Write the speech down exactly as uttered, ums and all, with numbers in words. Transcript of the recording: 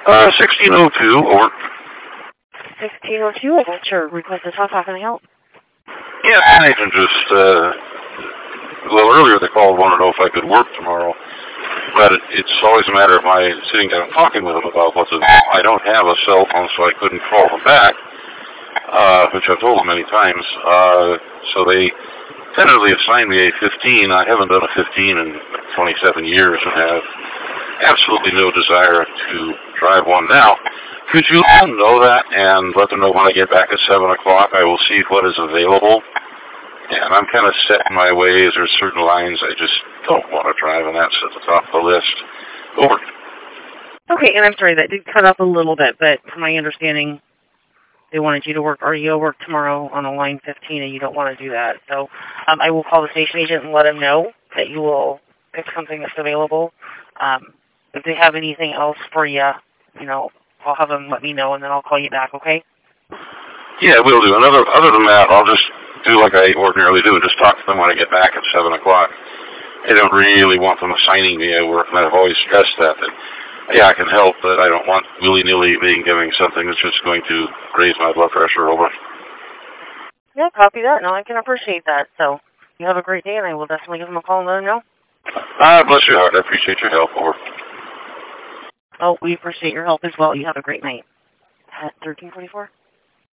Uh, sixteen oh two, over. sixteen oh two, I got your request to talk. How can I help? Yeah, I can just, uh, well, earlier they called, wanted to know if I could work tomorrow. But it, it's always a matter of my sitting down and talking with them about what's involved. I don't have a cell phone, so I couldn't call them back, uh, which I've told them many times. Uh, so they tentatively assigned me a fifteen. I haven't done a fifteen in twenty-seven years and have absolutely no desire to drive one now. Could you let them know that and let them know when I get back at seven o'clock? I will see what is available. And I'm kind of set in my ways. There's certain lines I just don't want to drive, and that's at the top of the list. Over. Okay, and I'm sorry, that did cut up a little bit, but from my understanding, they wanted you to work R E O work tomorrow on a line fifteen, and you don't want to do that. So um, I will call the station agent and let them know that you will pick something that's available. Um, if they have anything else for you, you know, I'll have them let me know, and then I'll call you back, okay? Yeah, we'll do. Another, other than that, I'll just do like I ordinarily do and just talk to them when I get back at seven o'clock. I don't really want them assigning me at work, and I've always stressed that. that yeah, I can help, but I don't want willy-nilly being giving something that's just going to raise my blood pressure over. Yeah, copy that. No, I can appreciate that. So you have a great day, and I will definitely give them a call and let them know. Ah, bless your heart. I appreciate your help. Over. Oh, we appreciate your help as well. You have a great night. At thirteen forty-four?